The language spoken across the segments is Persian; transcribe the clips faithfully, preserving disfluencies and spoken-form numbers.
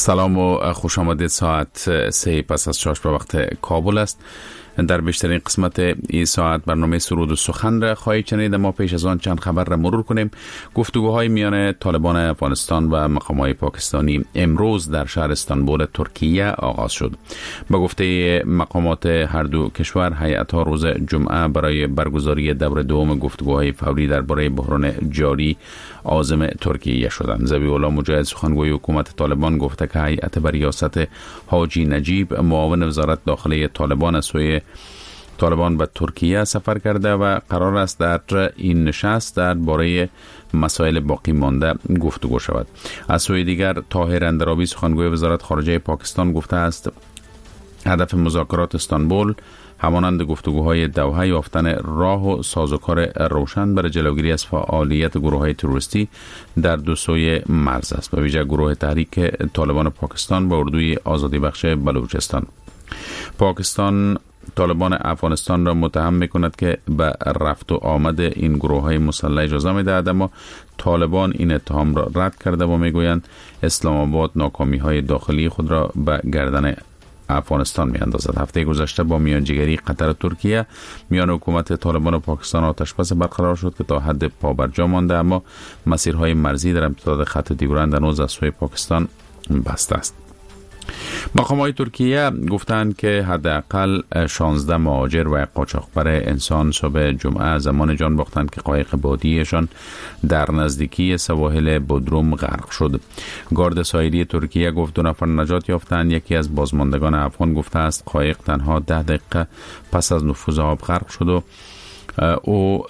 سلام و خوش آمدید. ساعت سه پس از شش به وقت کابل است. در بیشترین قسمت این ساعت برنامه سرود و سخن را خواهید شنید. ما پیش از آن چند خبر را مرور کنیم. گفتگوهای میان طالبان افغانستان و مقامات پاکستانی امروز در شهر استانبول ترکیه آغاز شد. با گفته مقامات هر دو کشور، هیئت‌ها روز جمعه برای برگزاری دور دوم گفتگوهای فوری درباره بحران جاری عازم ترکیه شدند. ذبیح الله مجاهد سخنگوی حکومت طالبان گفته که هیئت بر ریاست حاجی نجیب معاون وزارت داخله طالبان از سوی طالبان به ترکیه سفر کرده و قرار است در این نشست درباره مسائل باقی مانده گفتگو شود. از سوی دیگر طاهر اندرابی سخنگوی وزارت خارجه پاکستان گفته است هدف مذاکرات استانبول همانند گفتگوهای دوحه یافتن راه و سازوکار روشن برای جلوگیری از فعالیت گروه‌های تروریستی در دو سوی مرز است، به ویژه گروه تحریک طالبان پاکستان و اردوی آزادی بخش بلوچستان. پاکستان طالبان افغانستان را متهم می‌کند که به رفت و آمد این گروه‌های مسلح اجازه می‌دهد، اما طالبان این اتهام را رد کرده و می‌گویند اسلام آباد ناکامی‌های داخلی خود را به گردن افغانستان می اندازد. هفته گذشته با میانجیگری قطر و ترکیه میان حکومت طالبان و پاکستان آتشبس برقرار شد که تا حد پابرجا مانده، اما مسیرهای مرزی در امتداد خط دیورند هنوز از سوی پاکستان بسته است. مقامات ترکیه گفتند که حداقل شانزده مهاجر و قاچاقبر انسان صبح جمعه زمان جان باختند که قایق بادیشان در نزدیکی سواحل بودروم غرق شد. گارد ساحلی ترکیه گفت دو نفر نجات یافتند. یکی از بازماندگان افغان گفته است قایق تنها ده دقیقه پس از نفوذ آب غرق شد و او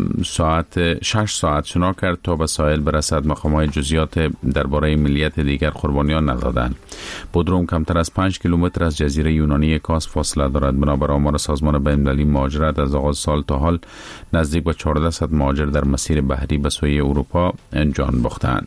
ساعت شش ساعت شنا کرد تا به ساحل برسد. مقامات جزئیات درباره ملیت دیگر قربانیان ندادند. بودروم کمتر از پنج کیلومتر از جزیره یونانی کاس فاصله دارد. بنابر آمار سازمان بین‌المللی مهاجرت از آغاز سال تا حال نزدیک به چهارصد مهاجر در مسیر بحری به سوی اروپا جان باختند.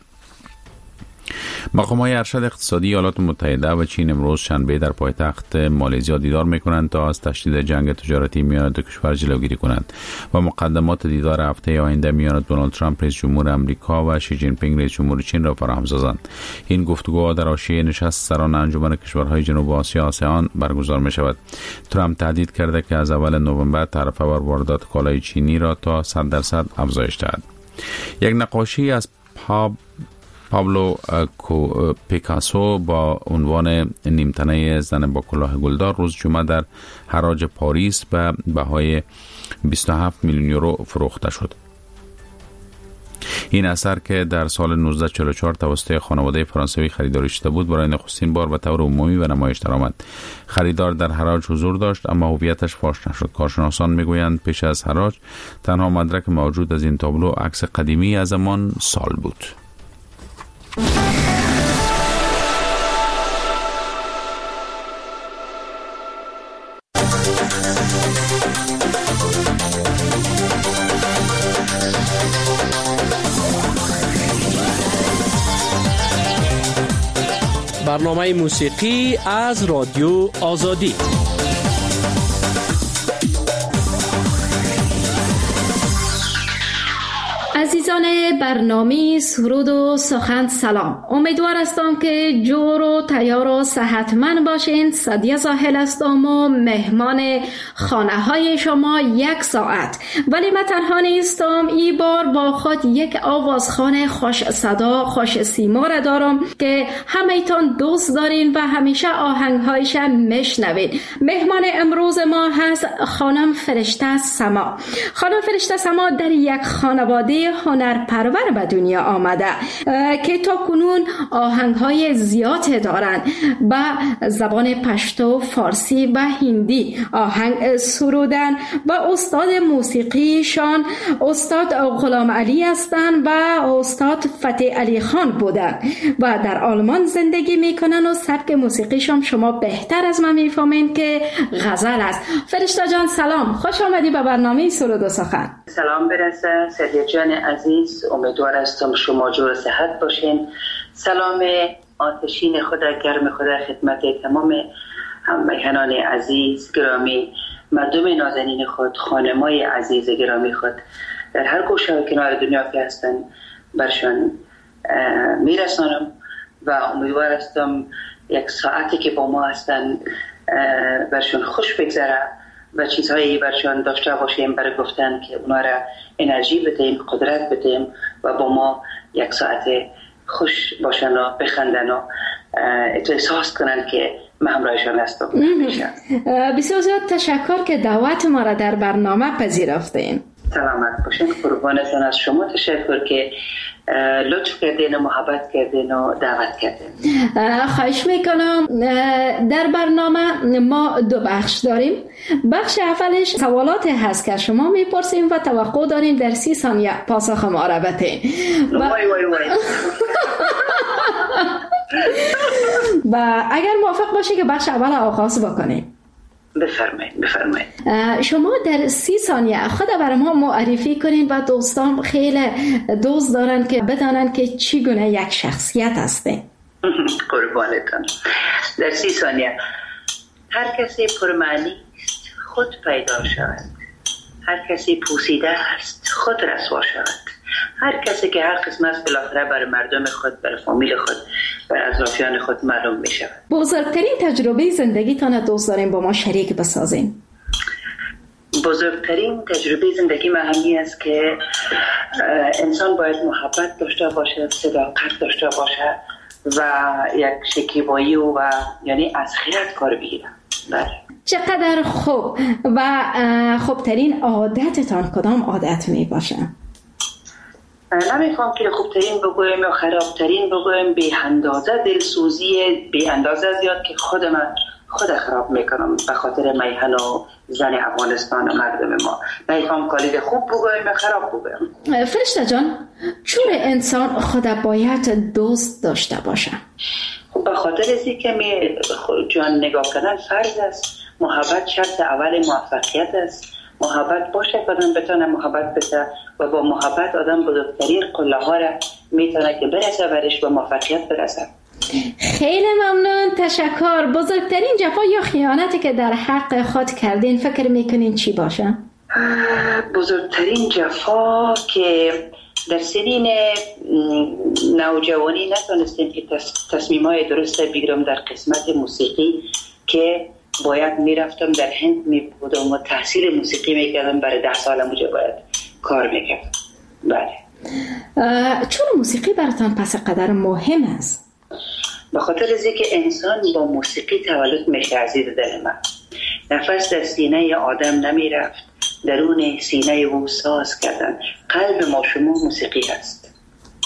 مقامات ارشد اقتصادی ایالات متحده و چین امروز شنبه در پایتخت مالزیا دیدار می‌کنند تا از تشدید جنگ تجارتی میان دو کشور جلوگیری کنند و مقدمات دیدار هفته آینده میان دونالد ترامپ رئیس جمهور آمریکا و شی جین پینگ رئیس جمهور چین را فراهم سازند. این گفتگوها در حاشیه نشست سران انجمن کشورهای جنوب آسیا آسیان برگزار می‌شود. ترامپ تهدید کرده که از اول نوامبر تعرفه بر واردات کالای چینی را تا صد درصد افزایش دهد. یک نقاشی از پاب پابلو پیکاسو با عنوان نیمتنه زن با کلاه گلدار روز جمعه در حراج پاریس به بهای بیست و هفت میلیون یورو فروخته شد. این اثر که در سال نوزده چهل و چهار توسط خانواده فرانسوی خریداری شده بود، برای نخستین بار به طور عمومی به نمایش درآمد. خریدار در حراج حضور داشت اما هویتش فاش نشد. کارشناسان میگویند پیش از حراج تنها مدرک موجود از این تابلو عکس قدیمی از همان سال بود. برنامه موسیقی از رادیو آزادی. عزیزان برنامه سرود و سخن سلام. امیدوار هستم که جور و تیار و صحتمند باشین. سعدیه ساحل هستم و مهمان خانه های شما یک ساعت. ولی من تنها نیستم. این بار با خود یک آوازخوان خوش صدا خوش سیما را دارم که همه‌تان دوست دارین و همیشه آهنگهایش میشنوید. مهمان امروز ما هست خانم فرشته سما. خانم فرشته سما در یک خانواده هنرپرور به دنیا آمده که تا کنون آهنگهای زیاد دارند. به زبان پشتو، فارسی و هندی آهنگ سرودن و استاد موسیقیشان استاد غلام علی هستند و استاد فتح علی خان بودند و در آلمان زندگی میکنن و سبک موسیقیشان شما بهتر از من میفهمین که غزل است. فرشته جان سلام، خوش آمدی به برنامه سرود و سخن. سلام برسه سعدیه جان عزیز، امیدوار هستم شما جور صحت باشین. سلام آتشین خدا، گرم خدا خدمت تمام هم میهنان عزیز گرامی، مردم نازنین خود، خانمای عزیز گرامی خود در هر گوشه و کنار دنیا که هستن برشان میرسانم و امیدوار هستم یک ساعتی که با ما هستن برشون خوش بگذره و چیزهایی برشون داشته باشیم برای گفتن که اونا را انرژی بدیم، قدرت بدیم و با ما یک ساعت خوش باشن و بخندن و احساس کنن که من همراهشان هستم. بسیار زیاد تشکر که دعوت ما را در برنامه پذیرفتین. سلامت باشین. قربانتان از شما تشکر که لطف کردین و محبت کردین و دعوت کردین. خواهش میکنم. در برنامه ما دو بخش داریم. بخش اولش سوالات هست که شما میپرسیم و توقع داریم در سی ثانیه پاسخ ما را بدین. وای وای وای. و اگر موافق باشه که بخش اول آغاز بکنیم. بفرمایید بفرمایید. شما در سی ثانیه خود برای ما معرفی کنین و دوستان خیلی دوست دارن که بدانن که چی گونه یک شخصیت هسته. قربانتان. در سی ثانیه هر کسی پرمعنی است خود پیدا شود، هر کسی پوسیده است خود رسوا شود، هر کسی که هر قسم است بالاخره برای مردم خود، برای فامیل خود، برای اطرافیان خود معلوم می شود. بزرگترین تجربه زندگیتان دوست داریم با ما شریک بسازین. بزرگترین تجربه زندگی من همین است که انسان باید محبت داشته باشه، صداقت داشته باشه و یک شکیبایی و یعنی از خیرت کار بگیره. بله. چقدر خوب. و خوبترین عادتتان کدام عادت می باشه؟ نمیخوام که خوبترین بگویم یا خرابترین بگویم. بی اندازه دلسوزی بی اندازه زیاد که خود من خود خراب میکنم به خاطر میهن و زن افغانستان و مردم ما. نمیخوام کالید خوب بگویم یا خراب بگویم. فرشته جان، چون انسان خود باید دوست داشته باشه؟ خب به خاطر ازی که می جان نگاه کردن فرض است. محبت شرط اول موفقیت است. محبت باشه که آدم بتونه محبت بده و با محبت آدم بزرگترین قله ها را میتونه که برسه برش و موفقیت برسه. خیلی ممنون. تشکر. بزرگترین جفا یا خیانتی که در حق خود کردین فکر میکنین چی باشه؟ بزرگترین جفا که در سنین نوجوانی نتونستیم که تصمیم های درست بگیرم در قسمت موسیقی که باید میرفتم در هند می بودم و تحصیل موسیقی میکردم. برای ده سال اونجا باید کار میکردم. بله. چون موسیقی براتان پس قدر مهم است؟ به خاطر از اینکه انسان با موسیقی تولد میشه عزیز دل من. نفس در سینه آدم نمیرفت، درون سینه او ساز کردن. قلب ما شما موسیقی هست.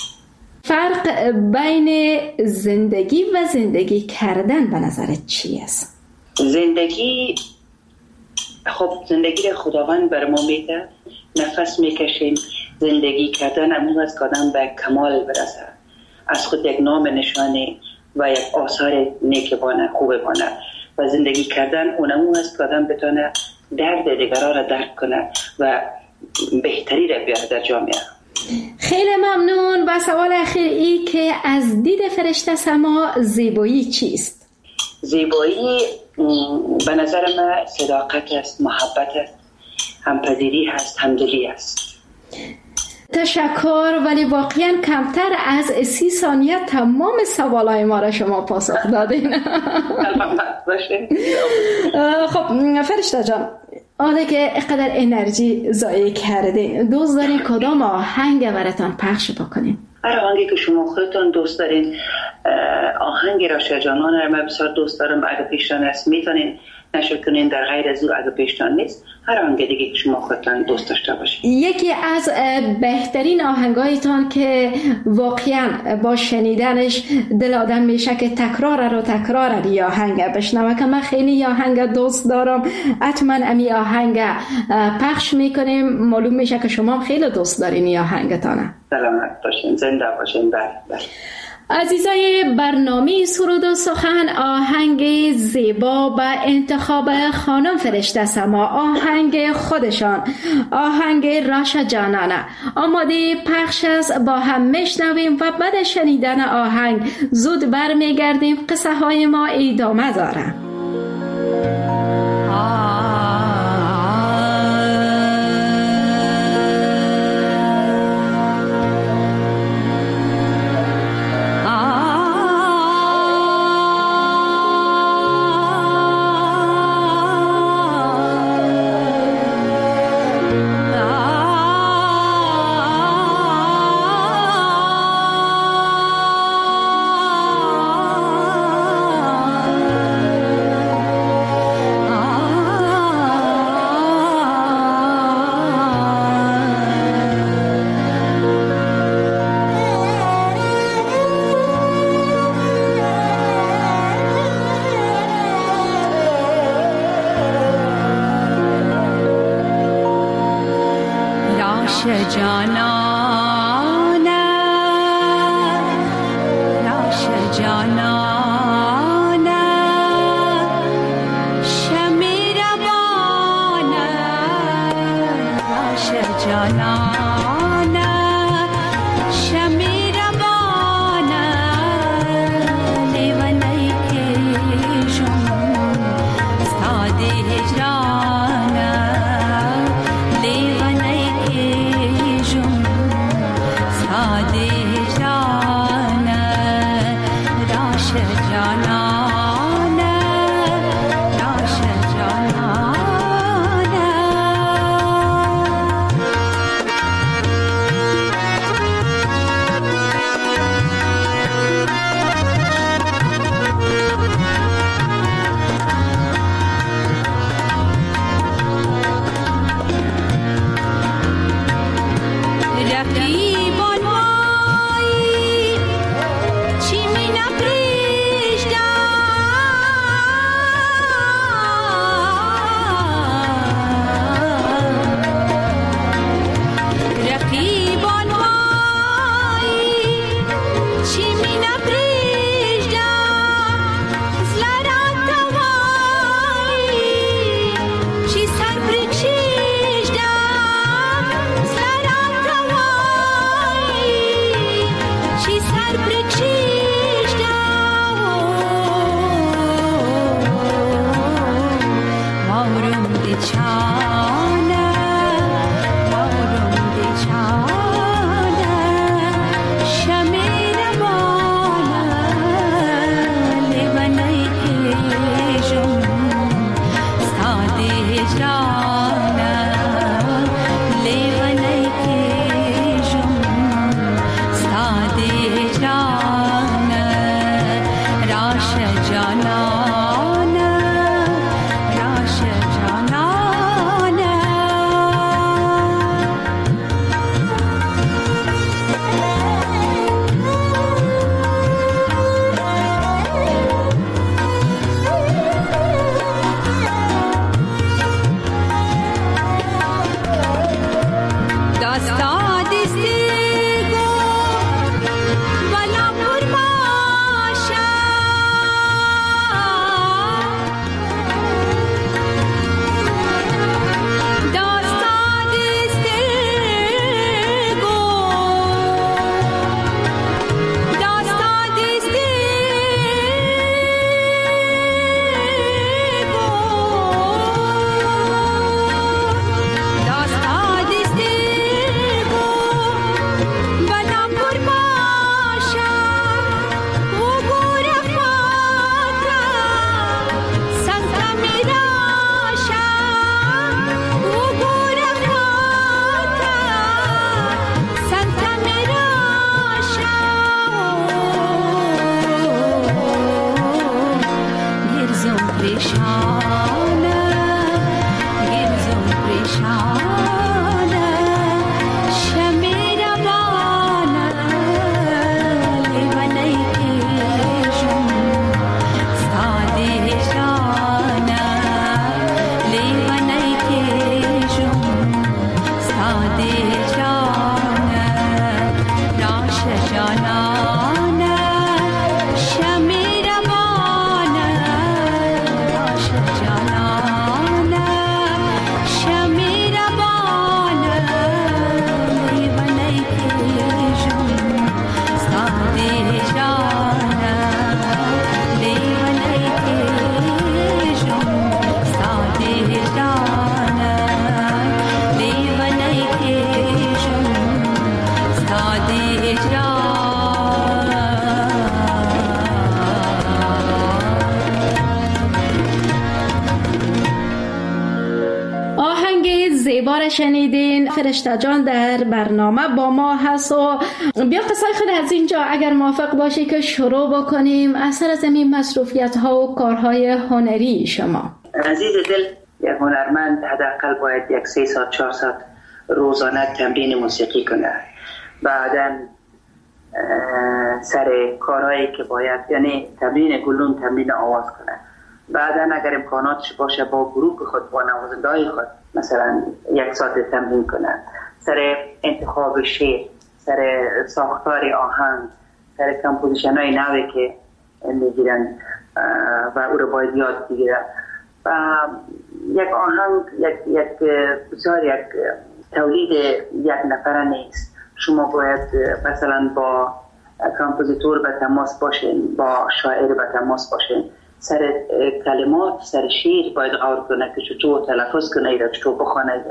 فرق بین زندگی و زندگی کردن به نظرت چی است؟ زندگی خب زندگی خداوند بر ما میده، نفس میکشیم. زندگی کردن امون از قدم به کمال برسه، از خود یک نام نشانه و یک آثار نیک بانه خوب بانه و زندگی کردن اونمون از قدم بتونه درد دیگران را درک کنه و بهتری را بیاره در جامعه. خیلی ممنون. و سوال اخیر ای که از دید فرشته سما زیبایی چیست؟ زیبایی به نظر من صداقت است، محبت است، همپذیری هست، همدلی است. تشکر. ولی واقعا کمتر از سی ثانیه تمام سوالای ما را شما پاسخ دادین. خب فرشته جان، حالا که اقدر انرژی ضایع کردین، دوست دارین کدام آهنگ براتان پخش بکنین؟ هر آهنگی که شما خودتان دوست دارین. آهنگ راشد جانان را من بسیار دوست دارم. اگه پیشتان است میتونین نشر کنین، در غیر از او اگه پیشتان نیست هر آهنگ دیگه که شما خودتان دوست داشته باشین. یکی از بهترین آهنگایتان که واقعا با شنیدنش دل آدم میشه که تکرار رو تکرار بی آهنگ بشنوه، که من خیلی آهنگ دوست دارم، حتما امی آهنگ پخش میکنیم. معلوم میشه که شما خیلی دوست دارین این آهنگتانه. سلامت باشین، زنده باشین. بله بله. عزیزای برنامه سرود و سخن، آهنگ زیبا به انتخاب خانم فرشته سما، آهنگ خودشان، آهنگ راشا جانانه آماده پخش است. با هم میشنویم و بعد شنیدن آهنگ زود برمیگردیم. قصه های ما ادامه داره. Ah راش جانانه راش جانانه شمیر بانه راش جانانه شمیر بانه لیونی کشم ساده هجرانه لیونی کشم ساده هجرانه راش جانانه راش جانانه رقیبان وای چی می نپریشتم رقیبان وای چی می نپریشتم زلرات وای چی سر پریکشیشتم زلرات وای چی سر پریکشیشتم ماورم دی چانه ماورم دی چانه شمیر بانه لیونی کشم ساده هجرانه لیونی کشم ساده هجرانه راش جانانه راش جانانه دستا دستی گو بلا پر باشا دستا دستی گو دستا دستی گو دستا دستی گو بلا پر باشا و گور فاتا سنگا میراشا و گور فاتا سنگا میراشا گرزم پریشانه گرزم پریشانه شمیر بانه لیونی کشم ساده هجرانه لیونی کشم ساده هجرانه راش جانانه شمیر بانه راش جانانه شمیر بانه لیونی کشم ساده هجرانه لیونی کشم ساده هجرانه لیونی کشم ساده هجرانه آهنگ زیبا را شنیدین. فرشته جان در برنامه با ما هست و بیا قصه خود از اینجا اگر موافق باشی که شروع بکنیم اثر از این مصروفیت ها و کارهای هنری شما. عزیز دل، یک هنرمند حداقل باید یک سه ساعت چهار ساعت روزانه تمرین موسیقی کنه. بعداً سر کارهایی که باید، یعنی تمرین گلون، تمرین آواز کنه. بعداً اگر امکاناتش باشه با گروه خود، با نوازنده های خود مثلا یک ساعت تمرین کنه. سر انتخاب شعر، سر ساختار آهنگ، سر کمپوزیشن های نوی که میگیرن و او رو باید یاد بگیرن. و یک آهنگ یک یک بسیار یک تولید یک نفره نیست. شما باید مثلا با کمپوزیتور به تماس باشین، با شاعر به تماس باشین، سر کلمات، سر شعر باید غور کنه که چطور تلفظ کنه ایره، چطور بخونه ایره.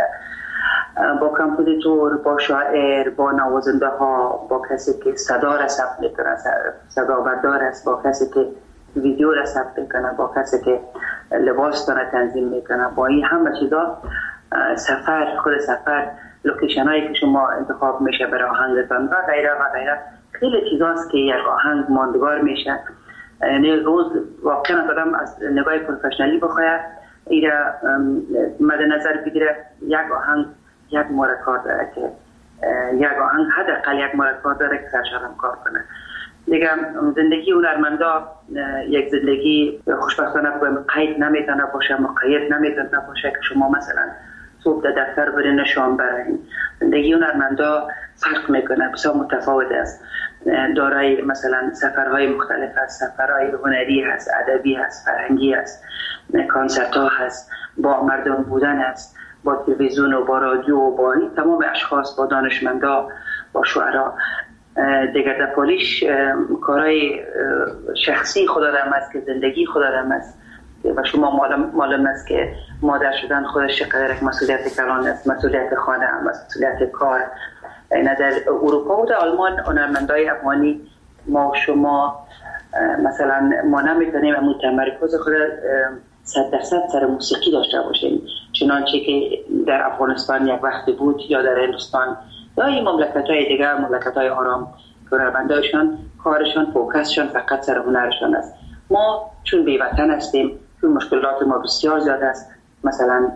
با کمپوزیتور، با شاعر، با نوازنده ها، با کسی که صدا را ثبت میکنه، صدا بردار است، با کسی که ویدیو را ثبت میکنه، با کسی که لباس را تنظیم میکنه، با این همه چیزا سفر، خود سفر، لوکیشن هایی که شما انتخاب میشه برای آهنگتان و غیره و غیره، خیلی چیزاست که یک آهنگ ماندگار میشه. یعنی روز واقعا آدم از نگاه پروفشنالی بخواه ایره مد نظر بگیره یک آهنگ یک ماه کار داره که یک آهنگ حداقل یک ماه کار داره که سرشارم کار کنه. دیگه زندگی هنرمندا یک زندگی خوشبختانه قید نمیتونه باشه، مقید نمیتونه باشه که شما مثلا صبح در دفتر برین شام برین. زندگی هنرمندا فرق میکنه، بسیار متفاوت است. دارای مثلا سفرهای مختلف هست، سفرهای هنری هست، ادبی هست، فرهنگی هست، کنسرت ها هست، با مردم بودن هست، با تلویزیون و با رادیو و با این تمام اشخاص، با دانشمندا، با شعرا. دیگر در پولیش کارهای شخصی خدا رحم است که زندگی خدا رحم است و شما معلوم است که مادر شدن خودش چقدر یک مسئولیت کلان است، مسئولیت خانه، مسئولیت کار. نه در اروپا و در آلمان هنرمندای افغانی ما و شما مثلا ما نمیتونیم همون تمرکز خود صد درصد سر موسیقی داشته باشیم، چنانچه که در افغانستان یک وقتی بود یا در هندوستان یا این مملکت‌های دیگر، مملکت‌های آرام که هنرمندایشان کارشان فوکسشان فقط سر هنرشان است. ما چون بی‌وطن هستیم، چون مشکلات ما بسیار زیاد است، مثلا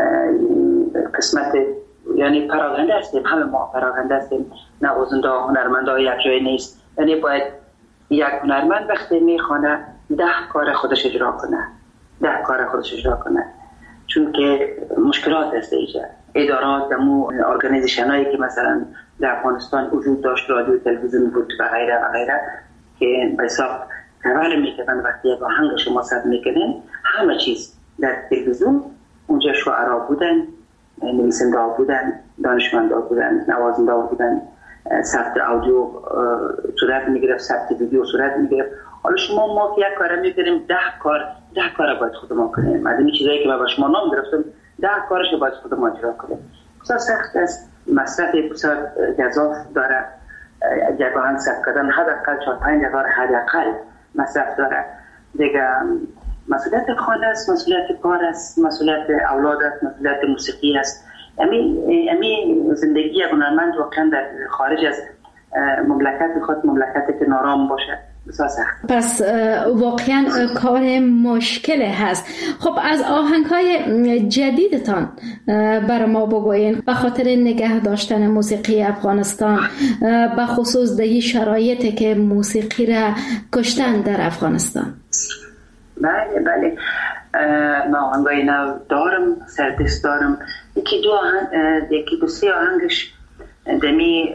قسمت یعنی پراکنده هستیم، همه ما پراکنده هستیم، نوازنده هنرمنده یک جای نیست. یعنی باید یک هنرمند وقتی میخوانه ده کار خودش اجرا کنه، ده کار خودش اجرا کنه، چون که مشکلات هست ایجا. ادارات دمو ارگانیزیشن هایی که مثلا در افغانستان وجود داشت، رادیو تلویزیون بود و غیره و غیره که به حساب تول میکنن وقتی یک آهنگ شما ثبت میکنن، همه چیز در تلویزیون اونجا شعرا بودن، نویسنده ها بودن، دانشمنده ها بودن، نوازنده ها بودن، ثبت آدیو صورت میگرفت، ثبت ویدیو صورت میگرفت. حالا شما ما که یک کار میکنیم، ده کار ده کار باید خودمون کنیم. از این چیزایی که ما با شما نام گرفتم، ده کارش باید خودمون اجرا کنیم. بسیار سخت است، مصرف بسیار گزاف داره. یک آهنگ ثبت کردن حداقل چهار پنج هزار حداقل مصرف داره. دیگه مسئولیت خانه است، مسئولیت کار است، مسئولیت اولاد است، مسئولیت موسیقی است. امی امی زندگی هنرمند واقعا در خارج از مملکت خود مملکتی که نارام باشه بسیار سخت. پس واقعا کار مشکل هست. خب از آهنگ‌های جدیدتان بر ما بگوین به خاطر نگه داشتن موسیقی افغانستان، به خصوص در شرایطی که موسیقی را کشتن در افغانستان. بله بله من آهنگای نو دارم، سردست دارم. یکی دو آهنگ، یکی دو سه آهنگش دمی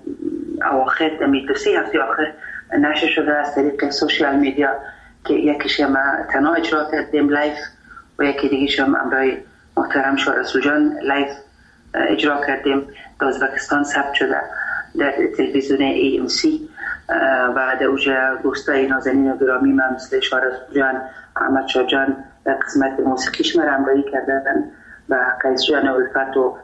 اواخر، دمی دو سه هفته آخر نشر شده از طریق سوشیال میدیا که یکیش ما تنها اجرا کردیم لایف و یکی دیگیش هم امرای محترم شاه رسول جان لایف اجرا کردیم. در ازبکستان ثبت شده در تلویزیون ای ام سی و در اوجه دوستای نازنین و گرامی من مثل شاه رسول جان، احمد شاه جان در قسمت موسیقیش من امرایی کردن و قیس جان الفت و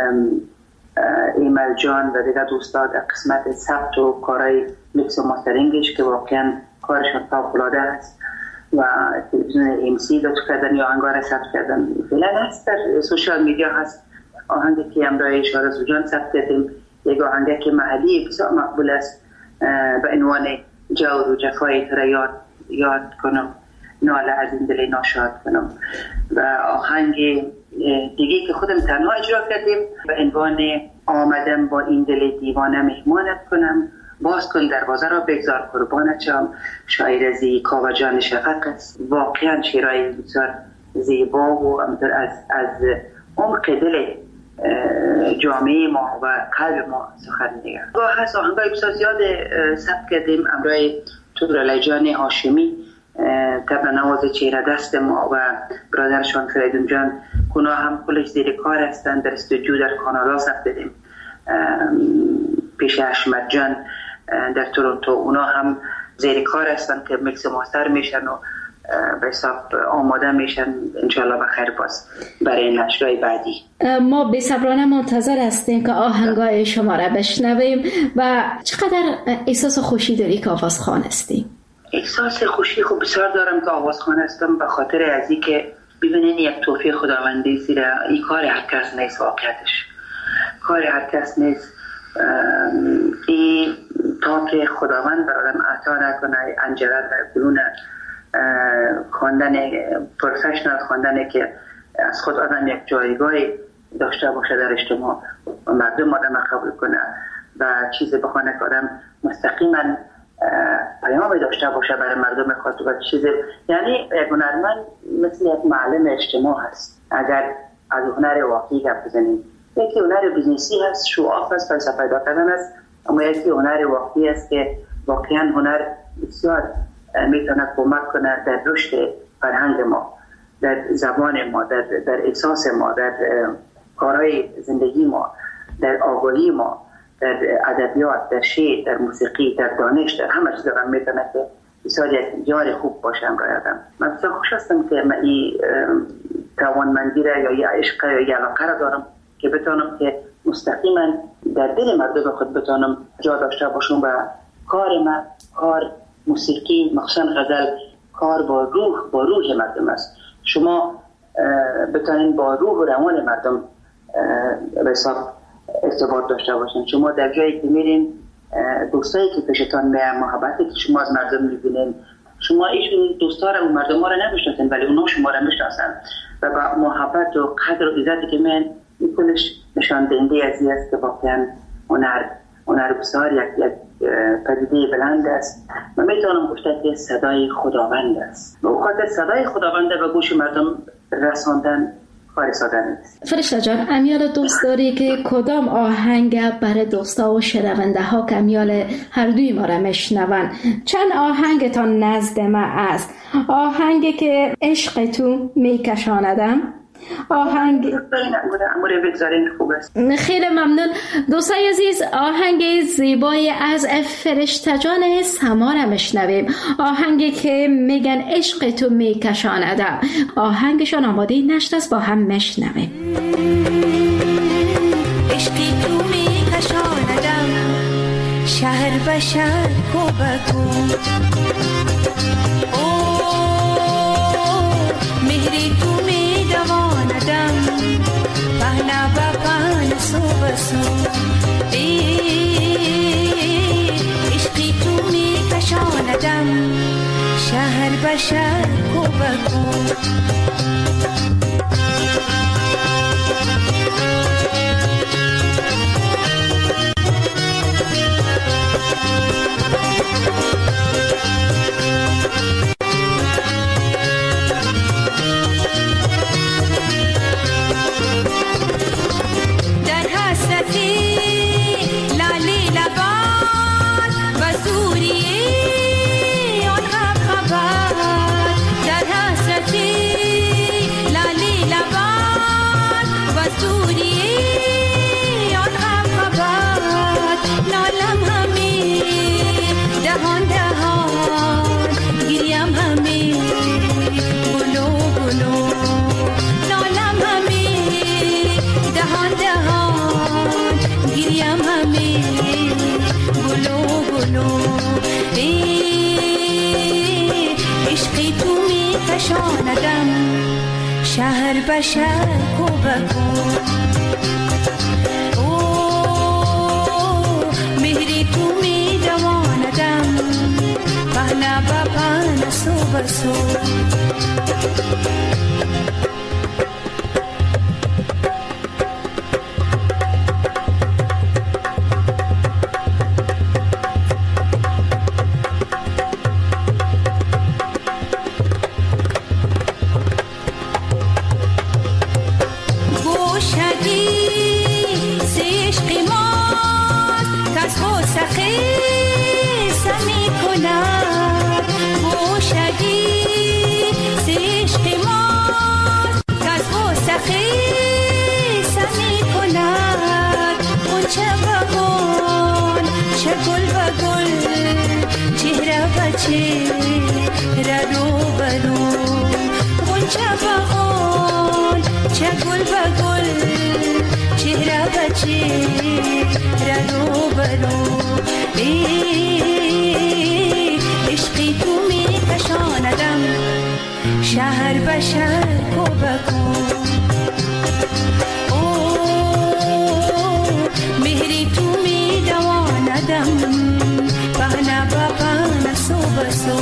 ایمل جان و دیگر دوستا در قسمت ثبت و کارهای میکس و ماسترینگش که واقعا کارشان فوق‌العاده است و تلویزیون ام سی لطف کردن یا آهنگار ثبت کردن. فعلا هست در سوشال میدیا هست آهنگی که امرای شاه رسول جان ثبت کردیم، یک آهنگی که محلی بسیار مقبول است به عنوان جور و جفای تو را یاد یاد کنم، ناله از این دل ناشاد کنم. و آهنگ دیگه که خودم تنها اجرا کردیم به عنوان آمدم با این دل دیوانه مهمانت کنم، باز کن دروازه را بگذار قربانت شم. شاعر زی کاوه جان شفق است. واقعا شعرهای بسیار زیبا و از از عمق دل جامعه ما و قلب ما سخن میگه. گاه هست آهنگای بسیار زیاد ثبت کردیم امرای تورالجان هاشمی، طبع نواز چهره دست ما و برادرشان فریدون جان اونا هم کلش زیر کار هستن، در استودیو در کانادا ثبت دادیم. پیش حشمت جان در تورنتو اونا هم زیر کار هستن که میکس ماستر میشن و به حساب آماده میشن انشالله بخیر باز برای نشرهای بعدی. ما بی‌صبرانه منتظر هستیم که آهنگای شما را بشنویم و چقدر احساس خوشی داری که آوازخوان هستی؟ احساس خوشی خوب بسیار دارم که آوازخوان هستم، به خاطر از این که ببینین یک توفیق خداوندی زیره. این کار هر کس نیست، واقعیتش کار هر کس نیست. این تا که خداوند بر آدم عطا نکنه انجره در گلونه خواندن پروفشنال، خواندن که از خود آدم یک جایگاهی داشته باشه در اجتماع و مردم آدم قبول کنه و چیزی بخونه که آدم مستقیما پیامی داشته باشه برای مردم خود و چیز، یعنی یک هنرمند مثل یک معلم اجتماع هست. اگر از هنر واقعی گپ بزنیم، یکی هنر بیزنسی هست، شو آف هست، فلسفه پیدا کردن است، اما یکی هنر واقعی است که واقعا هنر بسیار میتونه کمک کنه در رشد فرهنگ ما، در زبان ما، در, در احساس ما، در کارهای زندگی ما، در آگاهی ما، در ادبیات، در شعر، در موسیقی، در دانش، در همه چیز هم میتونه که بسیار یک یار خوب باشم برای آدم. من بسیار خوش هستم که من این توانمندی را یا یه عشق یا یه علاقه را دارم که بتونم که مستقیما در دل مردم خود بتونم جا داشته باشم و کار من، کار موسیقی مخصوصا غزل، کار با روح با روح مردم است. شما بتونین با روح و روان مردم به حساب ارتباط داشته باشین. شما در جایی که میرین دوستایی که پیشتان میان، محبتی که شما از مردم میبینین، شما ایشون دوستا رو و مردم ها رو نمیشناسین ولی اونا شما رو میشناسن و با محبت و قدر و عزتی که من این کلش نشان دهنده از این است که واقعا هنر هنر بسیار یک یک پدیده بلند است و میتونم گفته که صدای خداوند است و خاطر صدای خداوند به گوش مردم رساندن کار ساده نیست. فرشته جان، امیال دوست داری که کدام آهنگ برای دوستا و شنونده ها که امیال هر دوی ما را میشنون، چند آهنگتان نزد ما است؟ آهنگی که عشق تو میکشاندم، آهنگ خیلی ممنون دوستای عزیز. آهنگ زیبای از فرشته جان سما را میشنویم، آهنگی که میگن عشق تو میکشاندم. آهنگشان آماده نشد است، با هم میشنویم. عشقی تو میکشاندم شهر به شهر کو به کو، مهری تو میدواندم پهنا با پهن سو بسو، عشقی تو میکشاندم شهر به شهر کو به کو. شهر به شهر کو به کو، مهری تو میدواندم پهنا با پهن سو بسو. Shaggy چه بغون چه گل و گل چهره و چهره رو برو چه بغون چه گل و گل چهره و چهره رو برو عشقی تو می کشاندم شهر به شهر کو بکن مهری تو می دواندم پهنه با پهنه سو بسو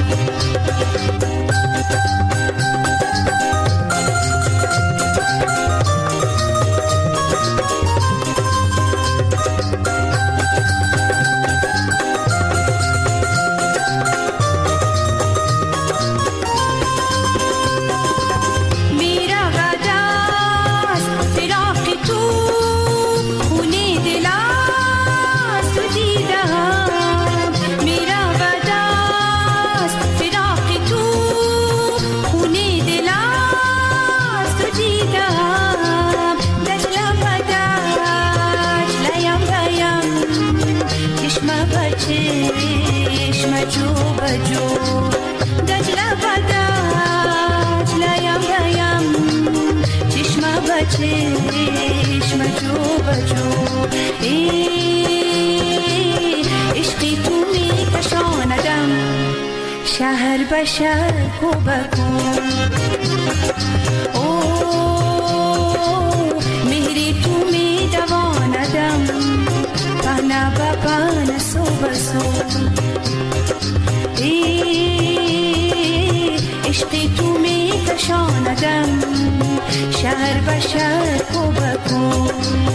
چشم جو بجو عشقی تو می کشاندم شهر به شهر کو بکن مهری تو می دواندم پهنه به پهنه سو بسو عشقی تو می کشاندم شهر به شهر کو بکن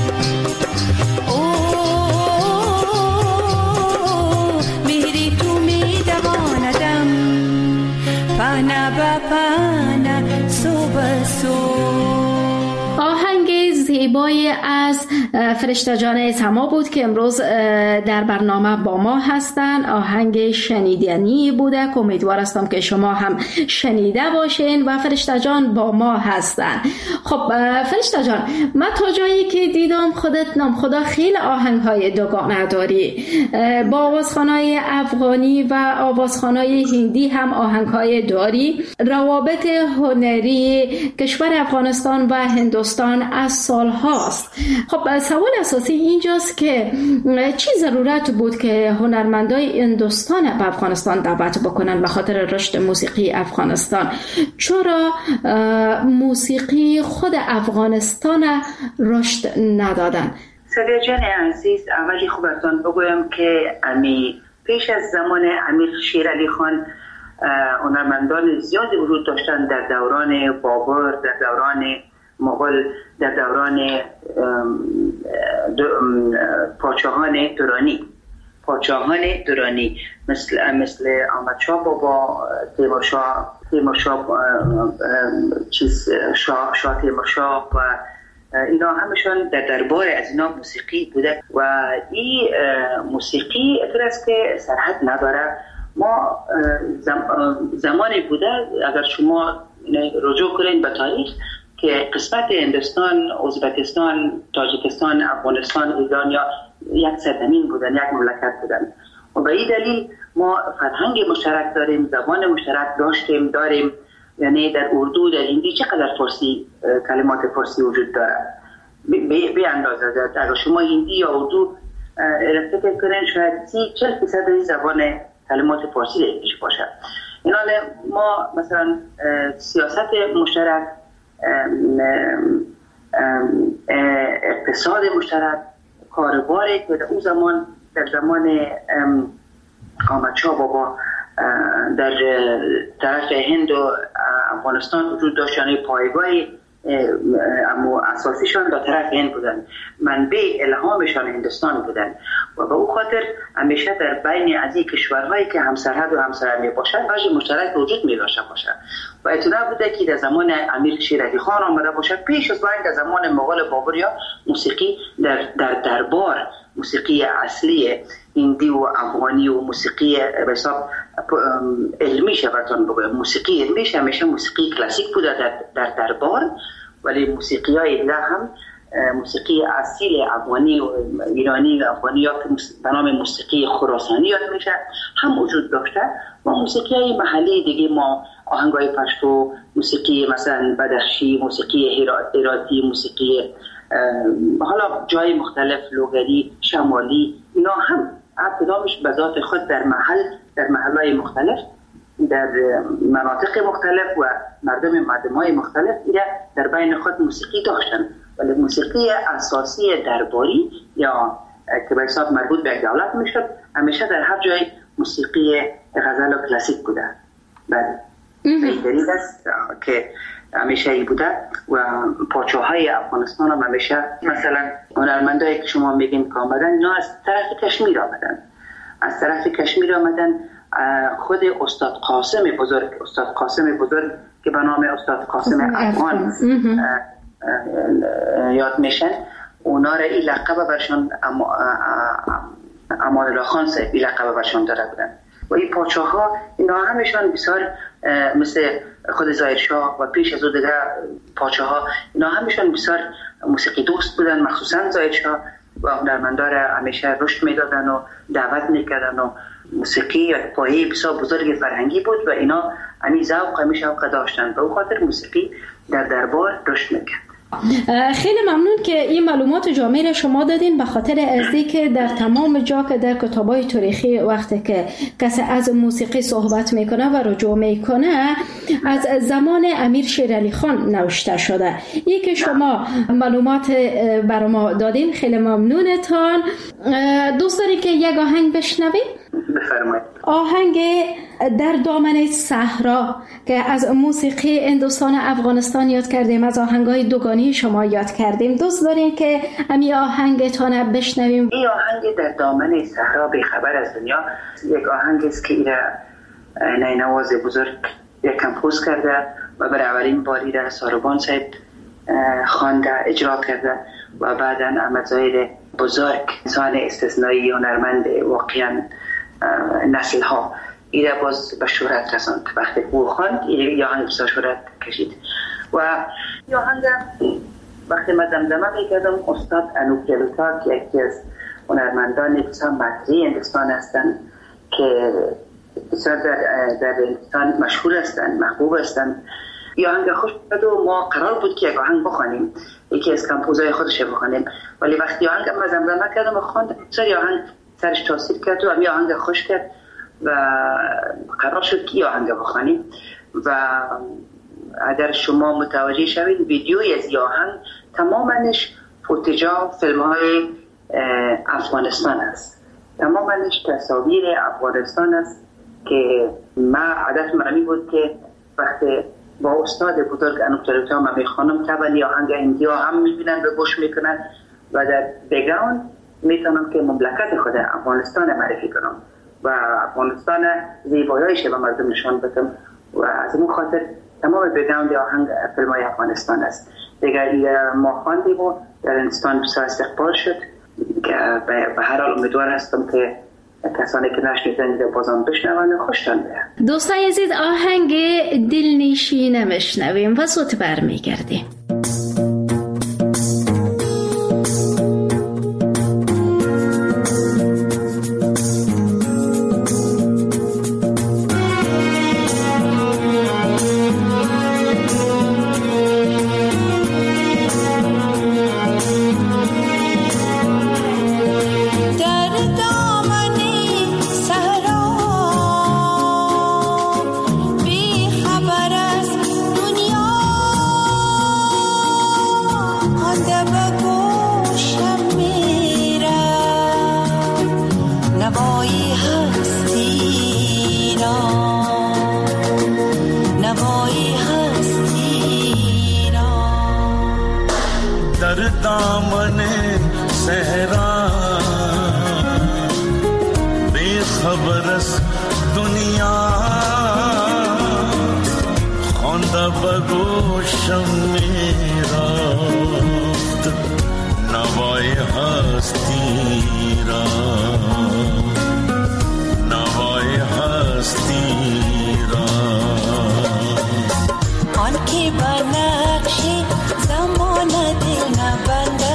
مهری تو می دواندم پهنه به پهنه سو بسو. آهنگ زیبایی از فرشته جان سما بود که امروز در برنامه با ما هستند. آهنگ شنیدنی بوده که امیدوار هستم که شما هم شنیده باشین و فرشته جان با ما هستند. خب فرشته جان، من تا جایی که دیدم خودت نام خدا خیلی آهنگ های دوگانه داری، با آوازخوانای افغانی و آوازخوانای هندی هم آهنگ های داری. روابط هنری کشور افغانستان و هندوستان از سال هاست. خب سوال اساسی اینجاست که چی ضرورت بود که هنرمندای هندوستان به افغانستان دعوت بکنن به خاطر رشد موسیقی افغانستان؟ چرا موسیقی خود افغانستان رشد ندادن؟ سدیه جان عزیز، اولی خوبتان بگویم که امی پیش از زمان امیر شیر علی خان هنرمندان زیادی وجود داشتن در دوران بابر، در دوران مغول، در دوران پاچاهان درانی پاچاهان درانی مثل مثل احمد شاه بابا، تیمورشاه تیمورشاه چیز شاه شاه تیمورشاه و اینا همشون در دربار از اینا موسیقی بوده و این موسیقی اگر است که سرحد نداره. ما زمانی بوده اگر شما رجوع کنید به تاریخ که قسمت هندوستان، ازبکستان، تاجیکستان، افغانستان، ایران یا یک سرزمین بودن، یک مملکت بودن و به این دلیل ما فرهنگ مشترک داریم، زبان مشترک داشتیم داریم. یعنی در اردو، در هندی چقدر فارسی کلمات فارسی وجود داره به اندازه. اگر شما هندی یا اردو فکر کنین شاید سی چل فیصد این زبان کلمات فارسی درش باشه. این حال ما مثلا سیاست مشترک، اقتصاد مشترک، کاروباری که در اون زمان در زمان احمد شاه بابا در طرف هند و افغانستان وجود داشت. یعنی پایگاهی اما اساسیشان در طرف هند بودن، منبع الهامشان هندوستان بودن و به او خاطر همیشه در بین از این کشورهایی که همسرحد و همسر می باشند وجه مشترک وجود می داشته باشه و اطلاع بوده که در زمان امیر شیر علی خان آمده باشه. پیش از این در زمان مغول بابر یا موسیقی در در دربار، موسیقی اصلی هندی و افغانی و موسیقی به حساب علمی شبتان بگویم، موسیقی علمی همیشه موسیقی کلاسیک بوده در در دربار، ولی موسیقی های دیگه هم موسیقی اصیل افغانی و ایرانی و افغانی یا که به نام موسیقی خراسانی یاد میشه هم وجود داشته و موسیقی های محلی دیگه ما آهنگای پشتو، موسیقی مثلا بدخشی، موسیقی هراتی، موسیقی حالا جای مختلف لوگری، شمالی، اینا هم کدامش به ذات خود در محل در محلهای مختلف در مناطق مختلف و مردم مردمای مختلف در بین خود موسیقی داشتن، ولی موسیقی اساسی درباری یا که به حساب مربوط به دولت میشد همیشه در هر جای موسیقی غزل و کلاسیک بوده. بله به دلیل است که همیشه ای بوده و پاچاهای افغانستان هم همیشه مثلا هنرمندایی که شما میگین که آمدن اینا از طرف کشمیر آمدن از طرف کشمیر آمدن خود استاد قاسم بزرگ استاد قاسم بزرگ که به نام استاد قاسم افغان یاد میشن اونا را این لقب برشان امان الله خان صاحب این لقب برشان داده بودن و این پاچاها اینا همشان بسیار مثل خود ظاهر شاه و پیش از او دیگه پاچاها اینا همشان بسیار موسیقی دوست بودن، مخصوصا ظاهر شاه و هنرمندا را همیشه رشد میدادن و دعوت میکردن و موسیقی یا پایه بسیار بزرگ فرهنگی بود و اینا همین ذوق همیشه ذوق داشتن به خاطر موسیقی در دربار رشد میکرد. خیلی ممنون که این معلومات جامع را شما دادین به خاطر ازدی که در تمام جا که در کتابای تاریخی وقتی که کسی از موسیقی صحبت میکنه و رجوع میکنه از زمان امیر شیر علی خان نوشته شده. این که شما معلومات برای ما دادین خیلی ممنونتان. دوست دارید که یک آهنگ بشنویم؟ بفرمایید. آهنگ در دامن صحرا که از موسیقی هندوستان افغانستان یاد کردیم، از آهنگای دوگانی شما یاد کردیم. دوست دارین که امی آهنگتان بشنویم؟ این آهنگ در دامن صحرا بی خبر از دنیا یک آهنگ است که ایره نینواز بزرگ یک کمپوز کرده و برای اولین باری در ساربان صاحب خوانده اجرا کرده و بعدا احمد ظاهر بزرگ انسان استثنایی هنرمند واقعا نسل ها ایره باز به شهرت رساند. وقتی او خواند ایره آهنگ بسیار شهرت کشید و این آهنگ وقتی من دمدمه میکردم استاد انوپ جلوتا که یکی از هنرمندان بسیار مطرح هندوستان هستند که بسیار در, در هندوستان مشهور هستند محبوب هستند این آهنگ خوش بود و ما قرار بود که یک آهنگ بخوانیم یکی از کمپوزهای خودش بخوانیم ولی وقتی آهنگ من دمدمه کردم و خواندم بسیار آهنگ سرش تاثیر کرد و همی آهنگ خوش کرد و قرار شد که آهنگ بخوانیم و اگر شما متوجه شوید ویدیوی از آهنگ تمامش فوتجا فیلم های افغانستان است، تمامش تصاویر افغانستان است که ما عادت منی بود که وقتی با استاد بزرگ انوپ جلوتا ما میخوانم طبعا آهنگ هندی ها هم میبینن و گوش میکنن و در بگراند میتونم که مملکت خود افغانستان معرفی کنم و افغانستان زیباییش به مردم نشان بدم و از این خاطر تمام بگراند آهنگ فیلم های افغانستان است. دیگر ما خواندیم و در هندوستان بسیار استقبال شد که به هر حال امیدوار هستم که کسانی که نشنیدن بازم بشنون و خوشتان بیاد. دوستان عزیز آهنگ دلنشینه میشنویم و زود برمیگردیم. آن که با نقش زمان دل نبنده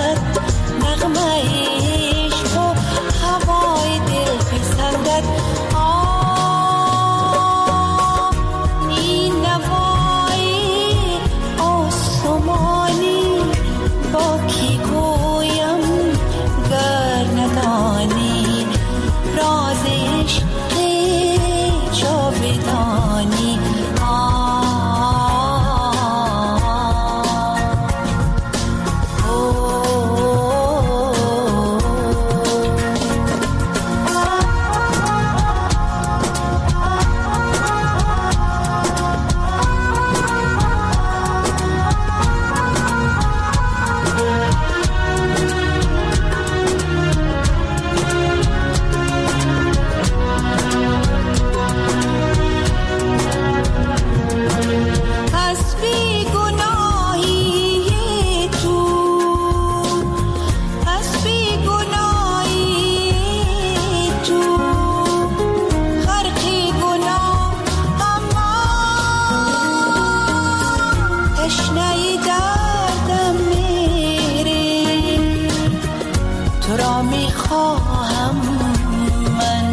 را میخواهم من.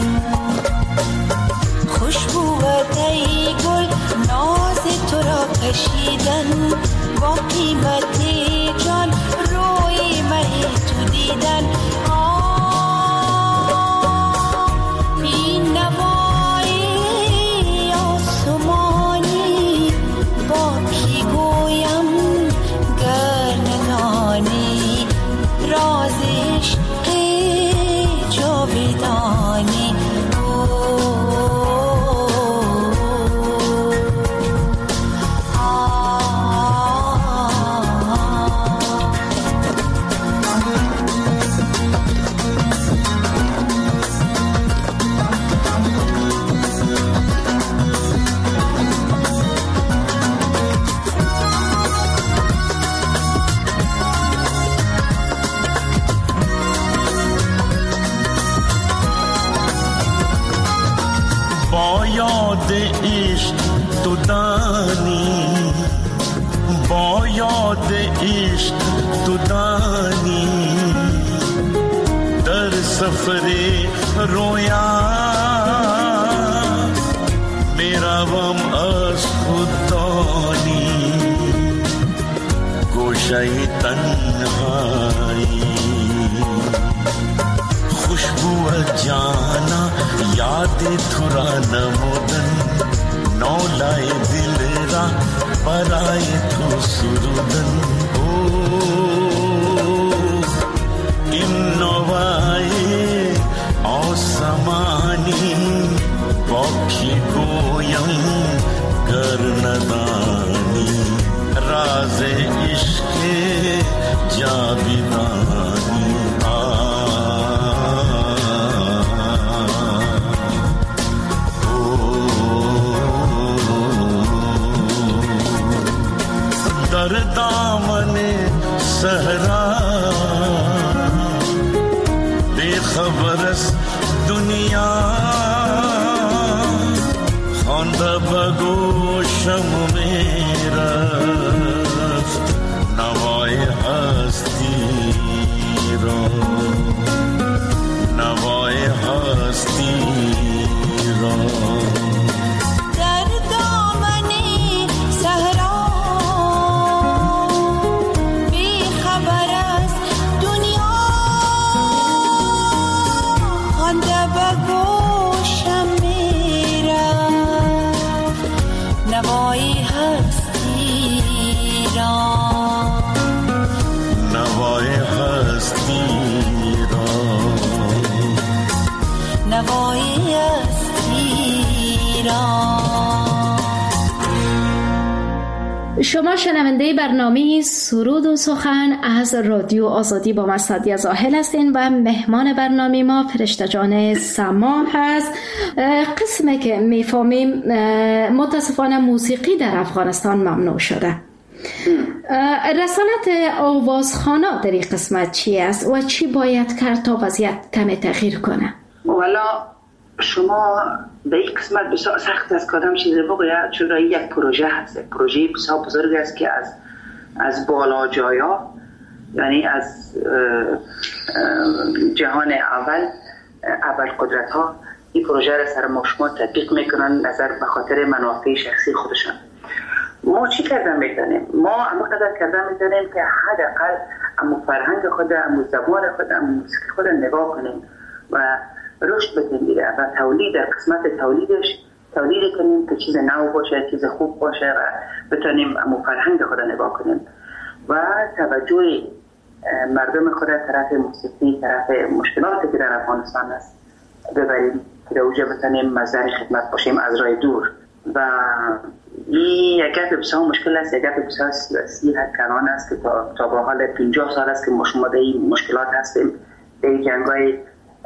خوشبوت ای گل ناز تو را کشیدن، با قیمت جان روی مه تو دیدن. این نوای آسمانی با کی گویم گر ندانی، راز عشق جاودانی. با یاد عشق تو دانی، با یاد عشق تو دانی، در سفر رویا میروم از خود دانی. گوشه تنهایی خوشبو جانا یاد تو را نمودن، نولای دل را برای تو سرودن. او این نوای آسمانی با کی گویم گر ندانی، راز عشق جاودانی. در دامن صحرا بے خبر است دنیا، خوانده بگوشم میرفت نوای هستی را، نوای هستی را. شما شنونده برنامه سرود و سخن از رادیو آزادی با من سعدیه زاهل هستین و مهمان برنامه ما فرشته جان سما هست. قسمی که میفهمیم متاسفانه موسیقی در افغانستان ممنوع شده. رسالت آوازخوانا در این قسمت چی است و چی باید کرد تا وضعیت کمی تغییر کنه؟ والا شما به این قسمت بسیار سخت است که آدم چیزی بگوید، چون یک پروژه هست، پروژه بسیار بزرگ است که از از بالا جایا، یعنی از جهان اول اول قدرت ها این پروژه را سر ما شما تطبیق میکنن نظر به خاطر منافع شخصی خودشان. ما چی کردن میتونیم؟ ما اما قدر کردن میتونیم که حداقل اما فرهنگ خود، اما زبان خود، اما موسیقی خود نگاه کنیم و رشد بدیم دیگه و تولید، در قسمت تولیدش تولید کنیم که چیز نو باشه، چیز خوب باشه و بتونیم اما فرهنگ خود نگاه کنیم و توجه مردم خود طرف موسیقی، طرف مشکلاتی که در افغانستان است ببریم که در اوجه بتونیم مظهر خدمت باشیم از راه دور. و این یک گپ بسیار مشکل است، یک گپ بسیار سیاسی کنان است که تا, تا به حال پنجاه سال است که ما شما در این مشکلات هستیم. در جنگای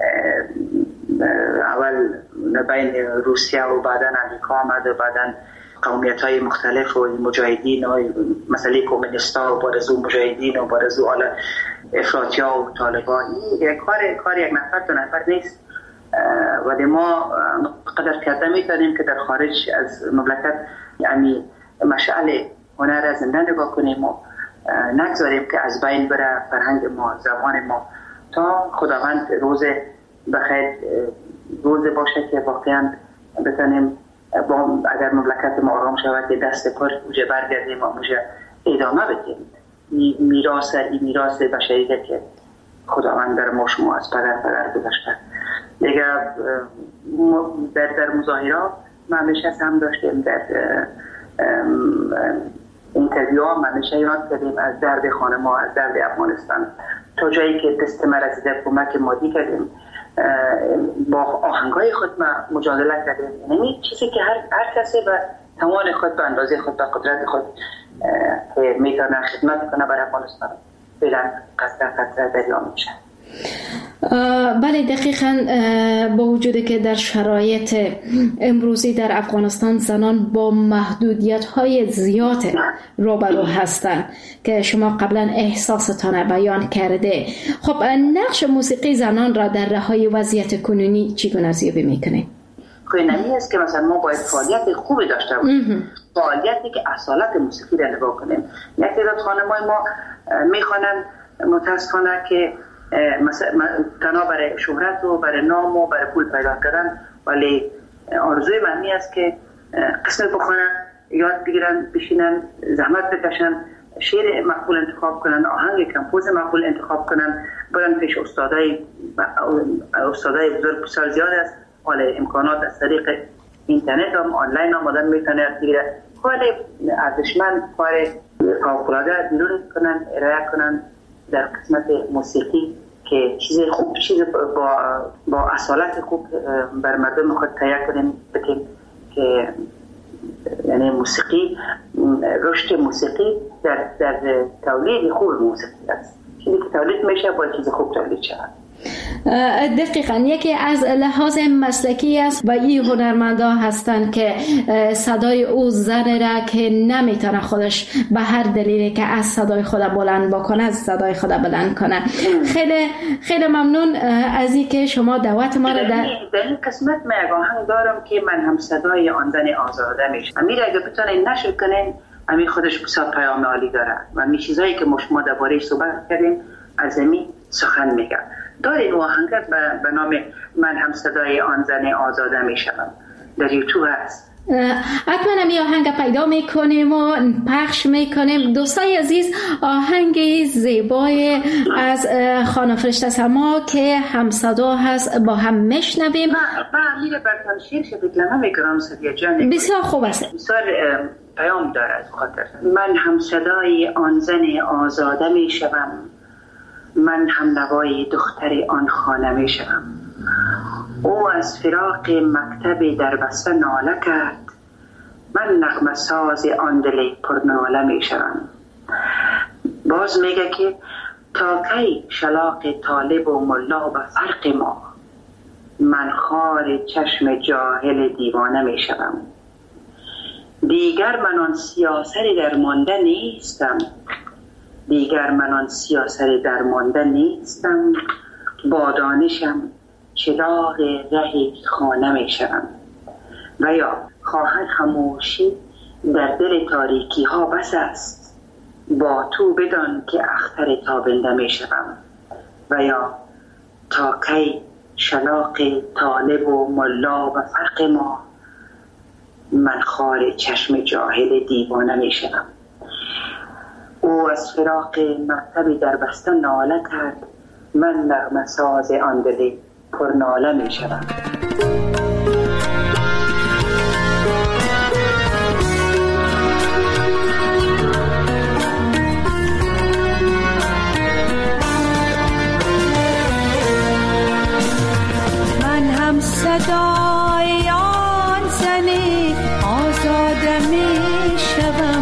اول بین روسیه و بعدا امریکا آمد و بعدا قومیت های مختلف و مجاهدین و مسئله کمونیستا و بعد از اون مجاهدین و بعد از اون افراطی ها و طالبان. این کار کار یک نفر دو نفر نیست و ما قدر کرده میتونیم که در خارج از مملکت یعنی مشعل هنر را زنده نگاه کنیم و نگذاریم که از بین بره فرهنگ ما، زبان ما تا خداوند روز بخیر روز باشه که واقعا بتونیم با اگر مملکت ما آرام شود که دست پر موجه برگردیم و موجه ادامه بدیم میراث این میراث بشریت که خداوند در ما شما از پدر پدر گذاشته. دیگه در در مظاهرات ما همیشه هم داشتیم، در اینترویو ها ما همیشه یاد کردیم از درد خانه ما، از درد افغانستان، تا جایی که دست ما رسیده کمک مادی کردیم، با آهنگای خود ما مجادله کردیم. یعنی چیزی که هر هر کسی به توان خود، به اندازه خود، به قدرت خود که میتونه خدمت کنه برای افغانستان فعلا قطره قطره دریا میشه. بله دقیقاً، با وجودی که در شرایط امروزی در افغانستان زنان با محدودیت‌های زیاد روبرو هستند که شما قبلا احساستان بیان کرده، خب نقش موسیقی زنان را در رهایی وضعیت کنونی چگونه ارزیابی میکنید؟ خب نمی است که مثلا ما باید فعالیت خوبی داشته باشیم، فعالیتی که اصالت موسیقی را نگاه کنیم. یک تعداد خانم‌های ما میخوانند متاسفانه که مثلا تنها برای شهرت و برای نام و برای پول پیدا کردن، ولی آرزوی من این است که قسمت بخونن، یاد بگیرن، بشینن، زحمت بکشن، شعر مقبول انتخاب کنن، آهنگ کمپوز مقبول انتخاب کنن، برن پیش استادای استادای بزرگ. بسیار زیاد است ولی امکانات از طریق اینترنت هم آنلاین هم آدم میتونه یاد بگیره. ولی ارزشمند کار فوق‌العاده بیرون کنن، ارائه کنن در قسمت موسیقی که چیز خوب، چیز با با اصالت خوب بر مردم خود تهیه کنیم بتیم که یعنی موسیقی، رشد موسیقی در در تولید خوب موسیقی است. چیزی که تولید میشه باید چیز خوب تولید شود. دقیقاً یکی از لحاظ مسلکی است و این هنرمندا هستند که صدای او زن را که نمیتونه خودش به هر دلیلی که از صدای خود بلند بکنه از صدای خود بلند کنه. خیلی خیلی ممنون از این که شما دعوت ما را در در این قسمت من یک آهنگ دارم که من هم صدای آن زن آزاده میشم. امیر اگه بتونه نشر کنین امیر خودش بسیار پیام عالی داره و می چیزایی که ما شما درباره‌اش صحبت کردیم از می سخن میگه. دارین آهنگ به نام من هم صدای آن زن آزاده میشم، در یوتیوب هست. حتما می آهنگ پیدا میکنیم و پخش میکنیم. دوستای عزیز، آهنگ زیبای از خانم فرشته سما که هم صدا هست با هم میشنویم. من میره برتان شیر شده کلمه میکنم سدیه جان. بسیار خوب است. بسیار پیام داره از خاطر من هم صدای آن زن آزاده میشم، من هم نوای دختر آن خانه می شدم. او از فراق مکتب در بسته ناله کرد، من نغمه ساز آن دل پر ناله می شدم. باز میگه که تا کی شلاق طالب و ملا به فرق ما، من خار چشم جاهل دیوانه می شدم. دیگر من آن سیاسری درمانده نیستم، دیگر من آن سیاسری درمانده نیستم، با دانشم چراغ ره خانه می شدم. و یا خواهد خاموشی در دل تاریکی ها بس است، با تو بدان که اختر تابنده می شدم. و یا تا کی شلاق طالب و ملا و فرق ما، من خار چشم جاهل دیوانه می شدم. او از فراق مکتبی در بسته ناله کرد، من نغمه ساز آن دل پر ناله می شدم. من هم صدای آن زن آزاده می شدم،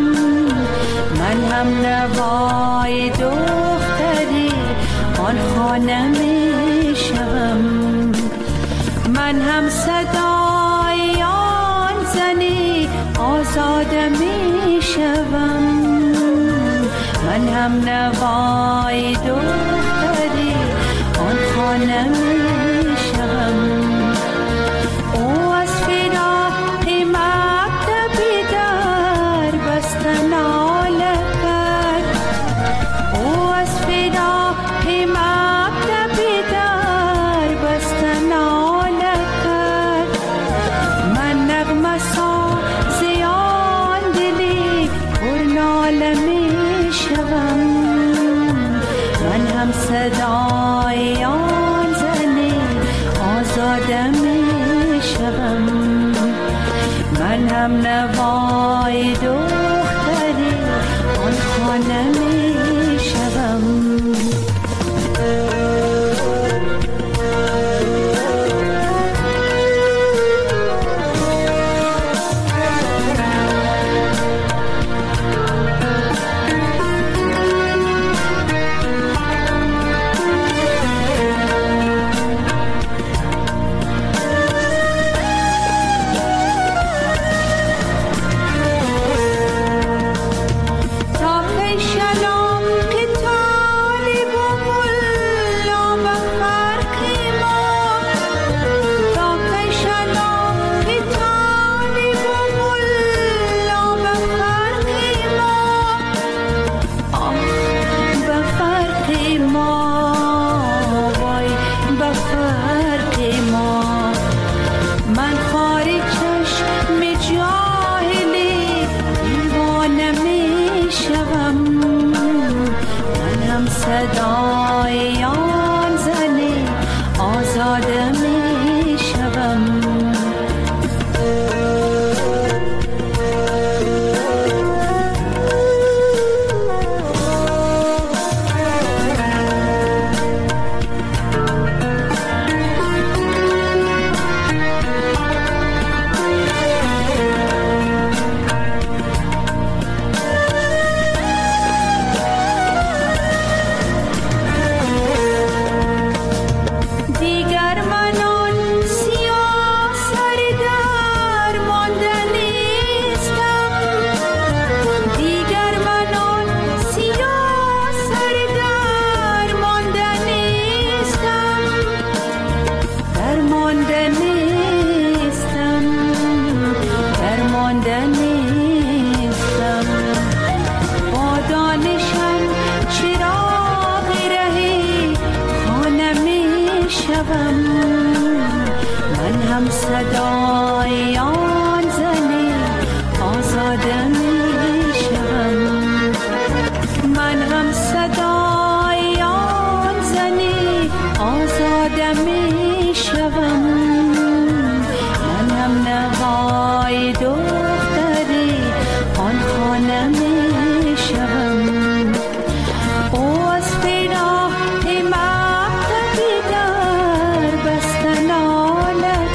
من هم نوای دختری آن خانه می شدم، من هم صدای آن زنی آزاده می شدم، من هم نوای دختری آن خانه می شدم. او از فراق مکتبی در بسته ناله کرد، او از فراق مکتبی صدای آن زنه آزاده می شوم. من هم نوای دختری آن خانه می شوم. صدای آن زنه آزاده می شوم. صدای آن زنه آزاده می شوم. من هم صدای آن زنه آزاده می شوم. من هم نوای دختری آن خانه می شوم. او از پیراه مکتبی در بستن آلت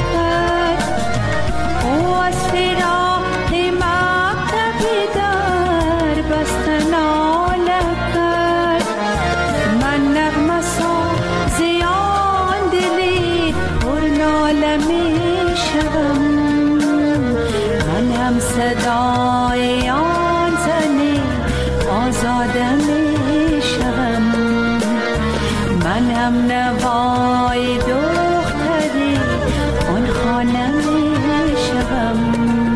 صدای آن زنه آزاده می شوم. من هم نوای دختری آن خانه می شوم.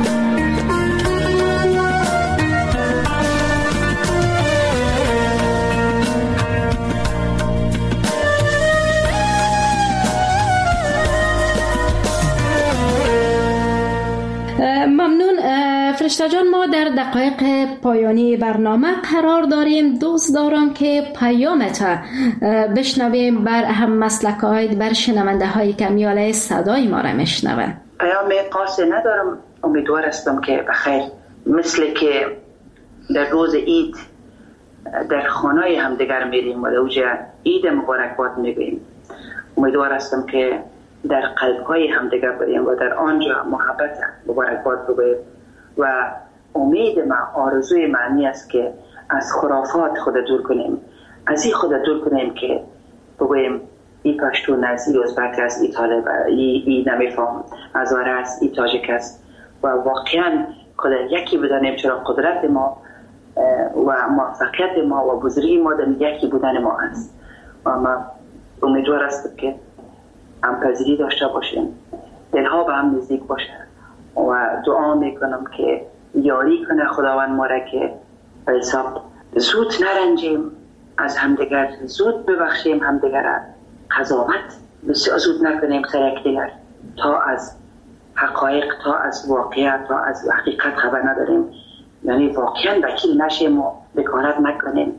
فرشته جان، ما در دقایق پایانی برنامه قرار داریم. دوست دارم که پیامت بشنویم بر هم مسلک‌های بر شنونده هایی که میاله صدای ما را میشنون. پیام قاصی ندارم. امیدوار هستم که بخیر، مثل که در روز عید در خانه همدیگر میریم و در اوج عید مبارکباد میگوییم. امیدوار هستم که در قلب‌های همدیگر بریم و در آنجا محبت مبارکباد بگوییم و امید ما، آرزوی معنی است که از خرافات خود دور کنیم، از این خود دور کنیم که بگوییم ای پشتون است، ای ازبک است، ای طالب است، ای, ای نمیفهم ازاره است، ای تاجک است و واقعا خود یکی بدانیم، چرا قدرت ما و موفقیت ما و بزرگی ما در یکی بودن ما است. و ما امیدوار است که همپذیری داشته باشیم، دلها به هم نزدیک باشه و دعا میکنم که یاری کنه خداوند ما را که به حساب زود نرنجیم از همدیگر، زود ببخشیم همدیگر، قضاوت بسیار زود نکنیم سر یکدیگر تا از حقایق، تا از واقعیت، تا از حقیقت خبر نداریم. یعنی واقعا وکیل نشیم و بکارت نکنیم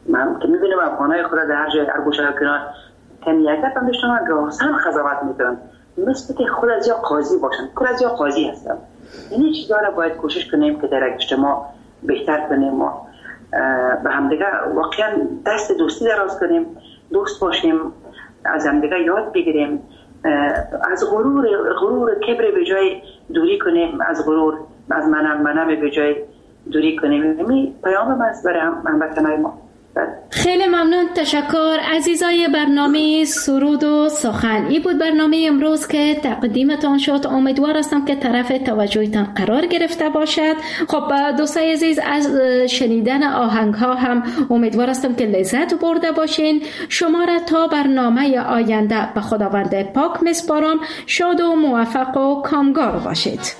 من که میبینم افغانای خود در هر جای هر گوشه کنار کمیت هم داشتن راسن قضاوت میکنن مثل که خود از یا قاضی باشن خود از یا قاضی هستن. این چیزا را باید کوشش کنیم که در اجتماع بهتر کنیم و به همدیگه واقعا دست دوستی دراز کنیم، دوست باشیم، از همدیگه یاد بگیریم، از غرور غرور کبر به جای دوری کنیم، از غرور از منم منم به جای دوری کنیم. این پیام من است برای هموطنان ما. خیلی ممنون، تشکر عزیزای برنامه سرود و سخن. این بود برنامه امروز که تقدیمتان شد. امیدوار هستم که طرف توجهتان قرار گرفته باشد. خب دوستای عزیز، از شنیدن آهنگ ها هم امیدوار هستم که لذت برده باشین. شما را تا برنامه آینده به خداوند پاک میسپارم. شاد و موفق و کامگار باشید.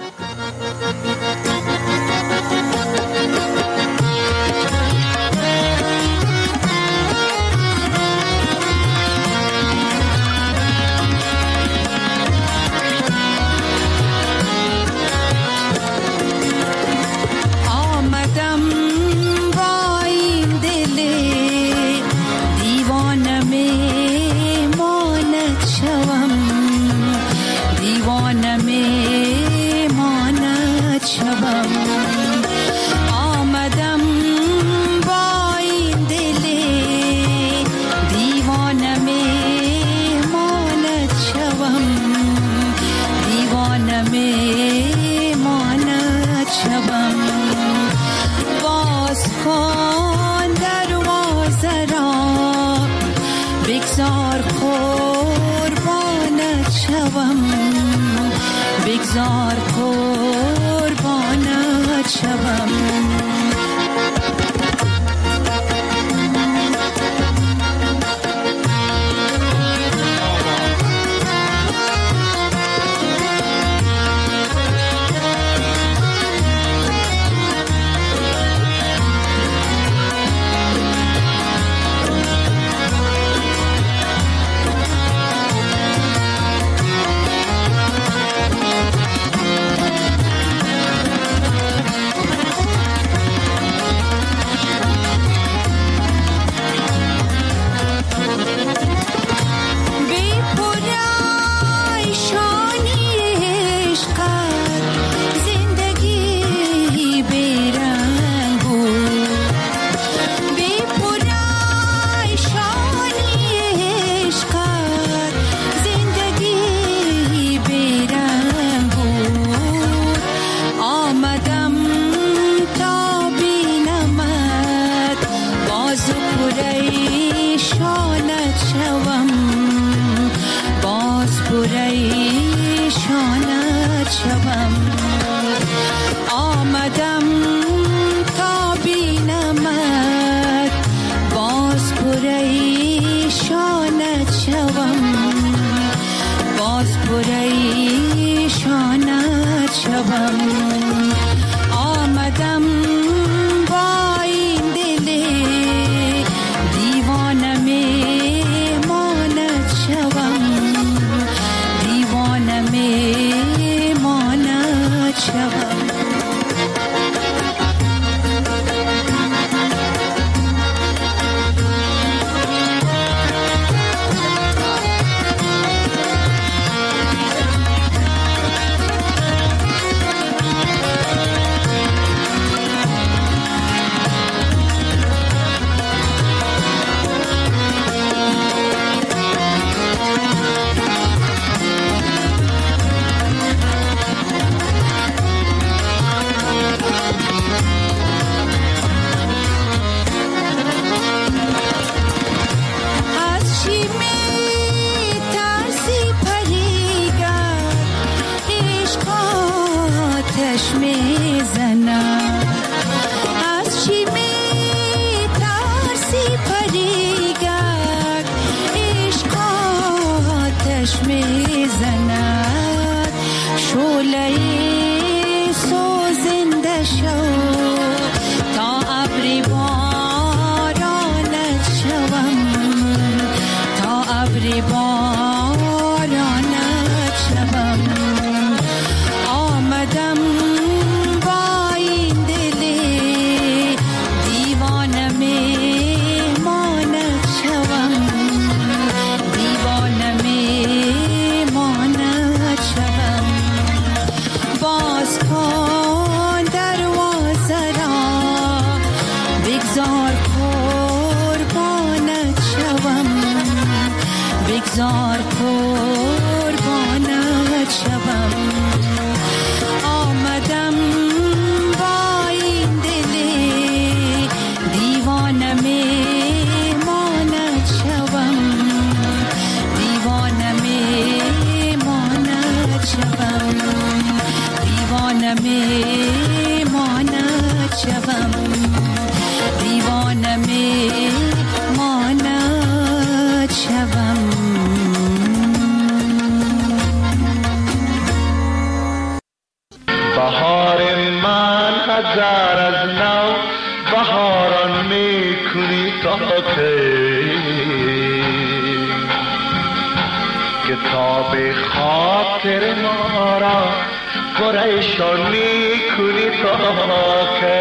بگذار قربانت شوم. زار قربانت شوم. آمدم با این دل دیوانه میماند شوم، دیوانه میماند شوم، دیوانه میماند شوم، دیوانه میماند شوم. بهار من هزار از نو بهاران میکنی تا که کتاب خاطر ما را پریشان میکنی تا که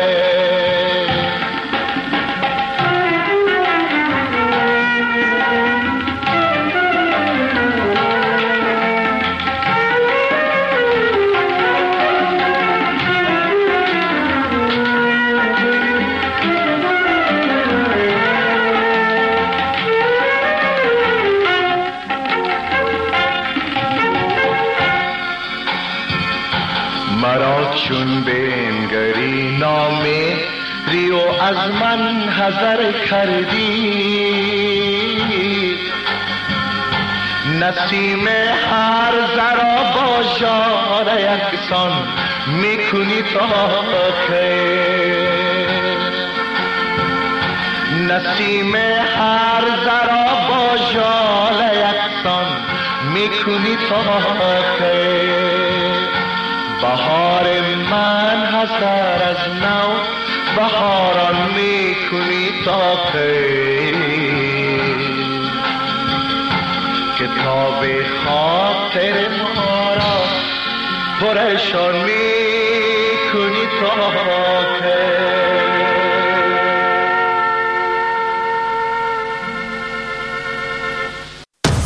چون بنگری نامه ریو از من حذر کردی، نسیم هر ذرا با جان یکسان میکنی تا که نسیم هر ذرا با جان یکسان میکنی تا که بهار من هزار از نو بهاران میکنی تا که کتاب خاطر ما را پریشان میکنی تا که